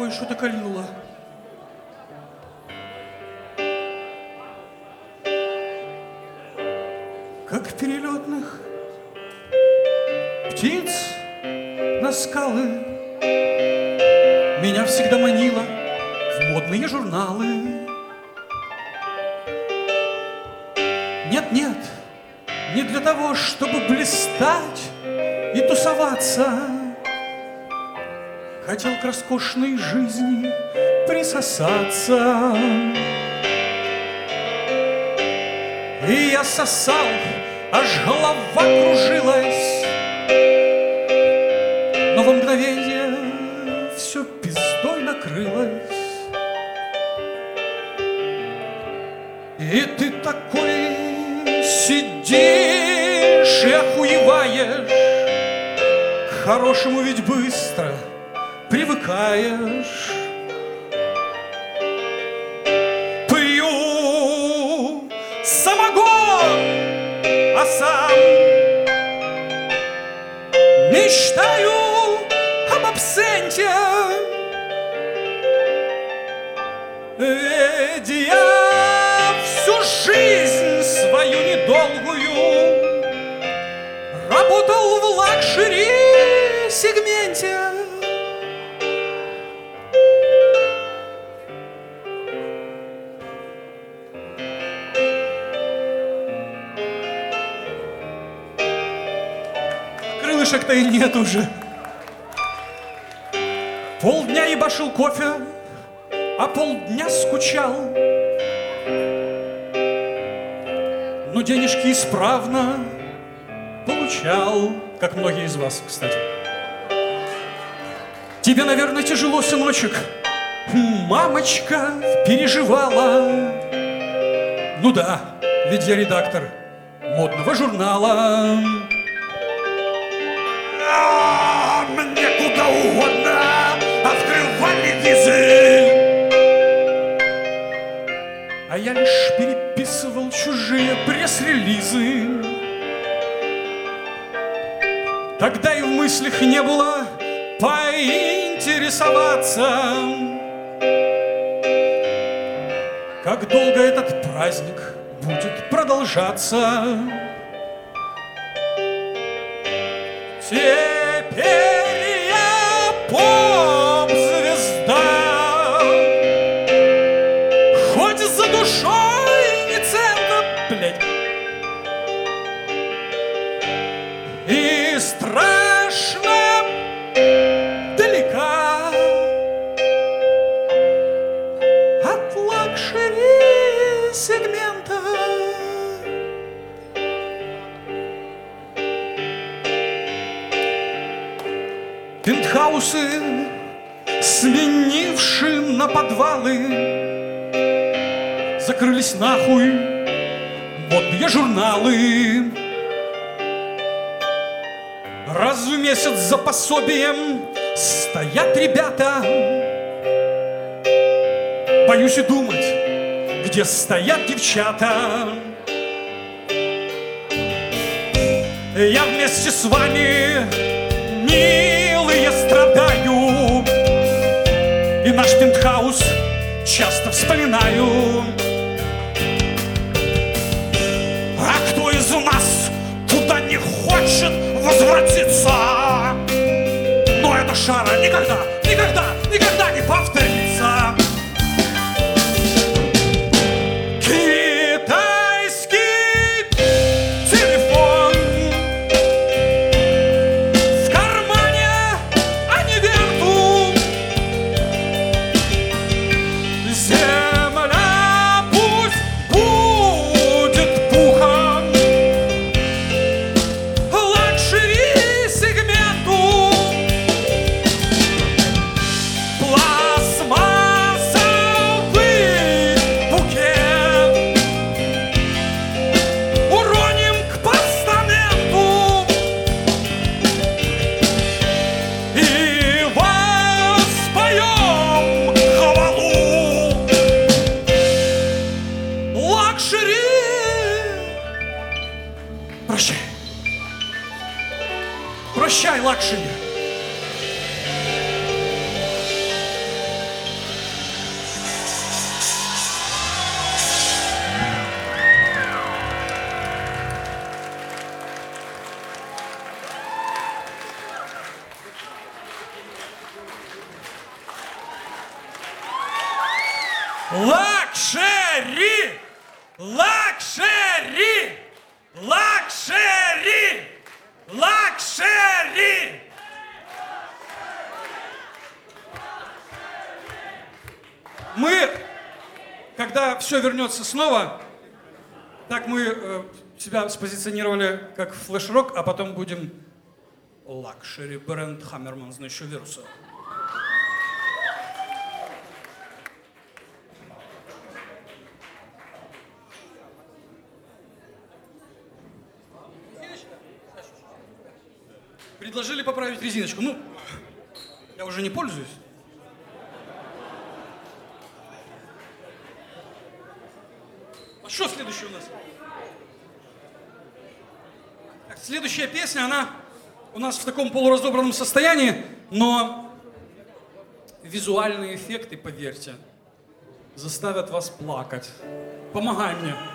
кое-что-то кольнуло. Как перелетных птиц на скалы меня всегда манило в модные журналы. Нет, не для того, чтобы блистать и тусоваться. Хотел к роскошной жизни присосаться. И я сосал, аж голова кружилась. Но во мгновение все пиздой накрылось. И ты такой сидишь и охуеваешь. К хорошему ведь быстро привыкаешь. Пью самогон, а сам мечтаю об абсенте. Ведь я всю жизнь свою недолгую работал в лакшери-сегменте. Крылышек-то и нет уже. Полдня ебашил кофе, а полдня скучал. Но денежки исправно получал, как многие из вас, кстати. Тебе, наверное, тяжело, сыночек. Мамочка переживала. Ну да, ведь я редактор модного журнала. Мне куда угодно открывали визы, а я лишь переписывал чужие пресс-релизы. Тогда и в мыслях не было поинтересоваться, как долго этот праздник будет продолжаться. Теперь я поп-звезда, хоть за душой не цента, блядь. И страшно далека от лакшери-сегмента. Пентхаусы, сменившие на подвалы, закрылись нахуй модные журналы. Раз в месяц за пособием стоят ребята. Боюсь и думать, где стоят девчата. Я вместе с вами, милые, страдаю, и наш пентхаус часто вспоминаю. А кто из нас туда не хочет возвратиться? Но эта шара никогда не повторится. Китайский телефон в кармане, а не верту. Земля пусть будет пухом лакшери-сегменту. Пластмассовый букет уроним к постаменту и воспоем хвалу лакшери. Прощай. Прощай, лакшери. Лакшери! Лакшери! Лакшери! Лакшери! Мы, когда все вернется снова, так мы себя спозиционировали как флеш-рок, а потом будем лакшери бренд Хаммерман, знающий вируса. Предложили поправить резиночку. Ну, я уже не пользуюсь. А что следующее у нас? Так, следующая песня, она у нас в таком полуразобранном состоянии, но визуальные эффекты, поверьте, заставят вас плакать. Помогай мне.